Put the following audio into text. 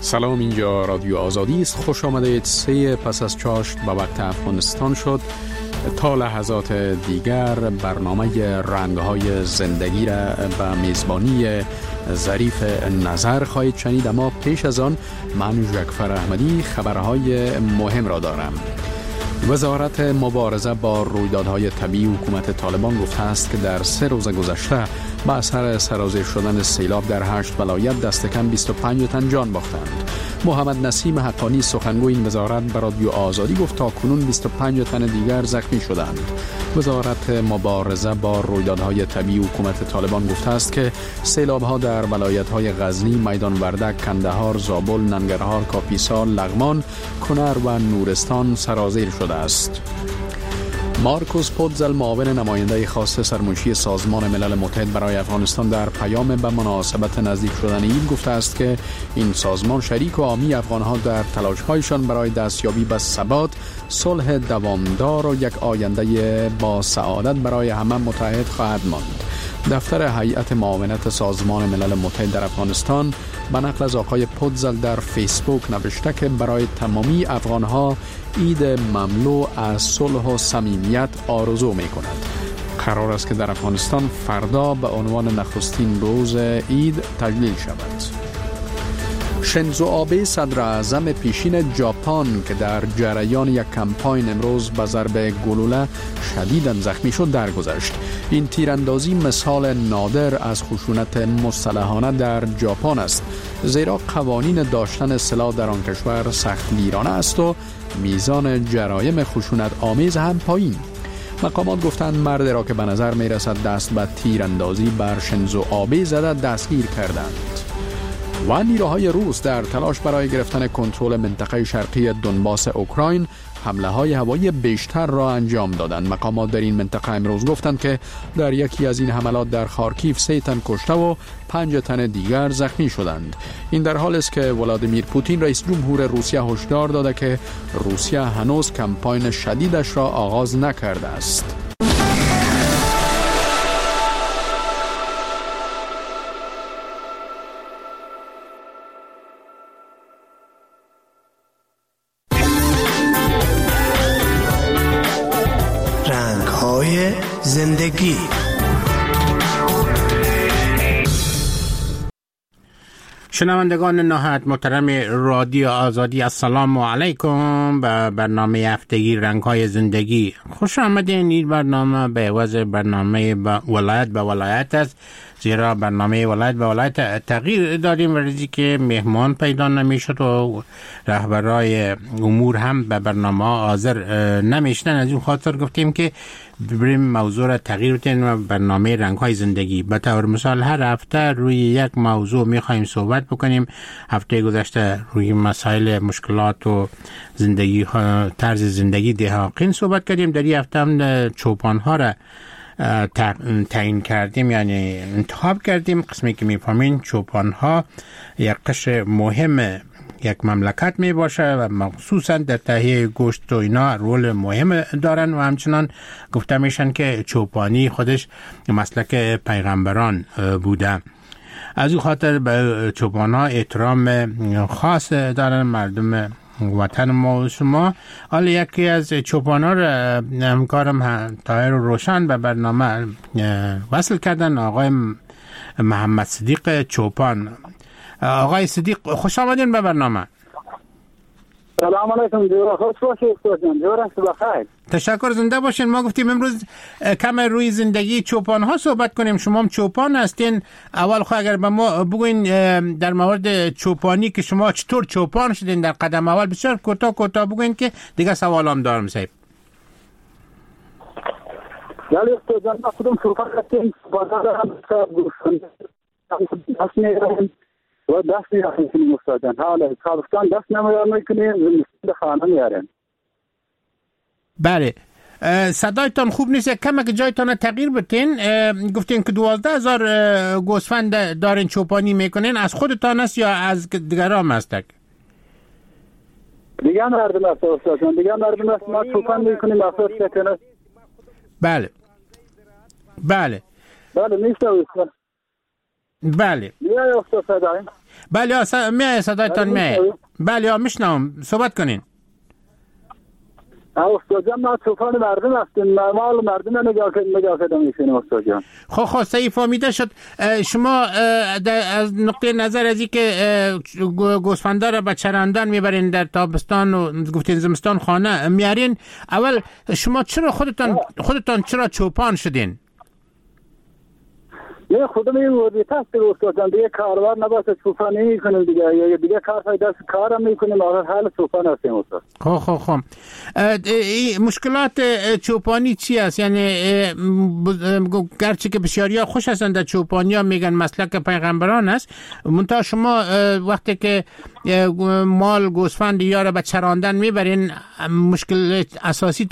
سلام، اینجا رادیو آزادی است. خوش آمدید. 3 پس از چاشت به وقت افغانستان شد. تا لحظات دیگر برنامه رنگ‌های زندگی را به میزبانی ظریف نظر خواهید شنید، اما پیش از آن من جعفر احمدی خبرهای مهم را دارم. وزارت مبارزه با رویدادهای طبیعی حکومت طالبان گفته است که در 3 روز گذشته به اثر سرازیر شدن سیلاب در 8 ولایت دست کم 25 تن جان باختند. محمد نسیم حقانی سخنگوی این وزارت به رادیو آزادی گفت تا کنون 25 تن دیگر زخمی شدند. وزارت مبارزه با رویدادهای طبیعی حکومت طالبان گفته است که سیلاب‌ها در ولایت‌های غزنی، میدان وردک، کندهار، زابل، ننگرهار، کاپیسا، لغمان، کنر و نورستان سرازیر شده است. مارکوس پودزل، معاون نماینده خاص سرمنشی سازمان ملل متحد برای افغانستان، در پیام به مناسبت نزدیک شدن عید گفته است که این سازمان شریک و حامی افغان‌ها در تلاش‌هایشان برای دستیابی به ثبات، صلح دوامدار و یک آینده با سعادت برای همه متحد خواهد ماند. دفتر هیئت معاونت سازمان ملل متحد در افغانستان به نقل از آقای پودزل در فیسبوک نوشته که برای تمامی افغان‌ها عید مملو از صلح و صمیمیت آرزو می‌کند. قرار است که در افغانستان فردا به عنوان نخستین روز عید تجلیل شود. شینزو آبه صدر اعظم پیشین ژاپن که در جریان یک کمپاین امروز به ضرب گلوله شدیداً زخمی شد درگذشت. این تیراندازی مثال نادر از خشونت مسلحانه در ژاپن است، زیرا قوانین داشتن سلاح در آن کشور سخت گیرانه است و میزان جرایم خشونت آمیز هم پایین. مقامات گفتند مرد را که به نظر می رسد دست به تیراندازی بر شینزو آبه زده دستگیر کردند. و نیروهای روس در تلاش برای گرفتن کنترل منطقه شرقی دونباس اوکراین حمله های هوایی بیشتر را انجام دادند. مقامات در این منطقه امروز گفتند که در یکی از این حملات در خارکیف 3 تن کشته و 5 تن دیگر زخمی شدند. این در حالی است که ولادیمیر پوتین رئیس جمهور روسیه هشدار داده که روسیه هنوز کمپاین شدیدش را آغاز نکرده است. زندگی. شنوندگان نهایت محترم رادیو آزادی، السلام علیکم. به برنامه هفتگی رنگ‌های زندگی خوش آمدین. این برنامه به عوض برنامه ولایت به ولایت است، زیرا برنامه ولایت به ولایت تغییر دادیم و ریزی که مهمان پیدا نمیشد و رهبرای امور هم به برنامه حاضر نمیشدن. از اون خاطر گفتیم که بریم موضوع را تغییر بدیم و برنامه رنگ‌های زندگی به طور مثال هر هفته روی یک موضوع می‌خوایم صحبت بکنیم. هفته گذشته روی مسائل مشکلات و زندگی طرز زندگی دهقان صحبت کردیم. در این هفته هم چوپان‌ها را تعیین کردیم، یعنی انتخاب کردیم. قسمی که می‌فهمین چوپان‌ها یک قشر مهم یک مملکت می باشه و مخصوصا در تهیه گوشت و اینا رول مهم دارن و همچنان گفته میشن که چوپانی خودش مسلک پیغمبران بوده. از این خاطر به چوپان‌ها احترام خاص دارن مردم وطن ما و شما. حالا یکی از چوپان‌ها را همکارم طاهر روشن به برنامه وصل کردن، آقای محمد صدیق چوپان. آقای صدیق خوش آمدین به برنامه. سلام علیکم. جورا خوش باشید استاد. جورا بخیر. تشکر، زنده باشین. ما گفتیم امروز کم روی زندگی چوپان ها صحبت کنیم. شما هم چوپان هستین. اول خواهد اگر به ما بگوین در مورد چوپانی که شما چطور چوپان شدین در قدم اول، بسیار کوتاه بگوین که دیگه سوالام دارم صاحب. ولی استاد ما خودم چوپان هستیم. بازار هم و دست می‌کنیم استاد. حالا تابستان دست نمی‌کنیم، زمستان خانه میاریم. بله. صدایتان خوب نیست، کم که جایتان تغییر بتین. گفتین که 12,000 گوسفند دارین چوپانی میکنین، از خودتان است یا از دیگران است؟ دیگه مردم است استاد. دیگه مردم است. ما چوپان میکنیم افراد سکنه. بله. بله نیست استاد. بله میای استاد صدای؟ بله میای صدایتان میای. بله میشنوم، صحبت کنین. استاد جان ما طوفان مردم هستیم، نرمال مردم نگاه کردم میشین استاد جان. خب صحیح فهمیده شد. شما از نقطه نظر از اینکه گوسفندا را به چراندن میبرین در تابستان و گفتین زمستان خانه میارین، اول شما چرا خودتان چرا چوپان شدین؟ نه خودم این وظیفه است استاد جان، دیگه کاربار نباشه چوپان نمی‌کنیم دیگه کار دست کارم می‌کنیم، آخر حال چوپان هستیم استاد. خب مشکلات چوپانی چی است؟ یعنی گرچه که بسیاریا خوش هستند در چوپانی ها میگن مسلک پیغمبران است، منتها شما وقتی که مال گوسفند یا را به چراندن میبرین، مشکل اساسی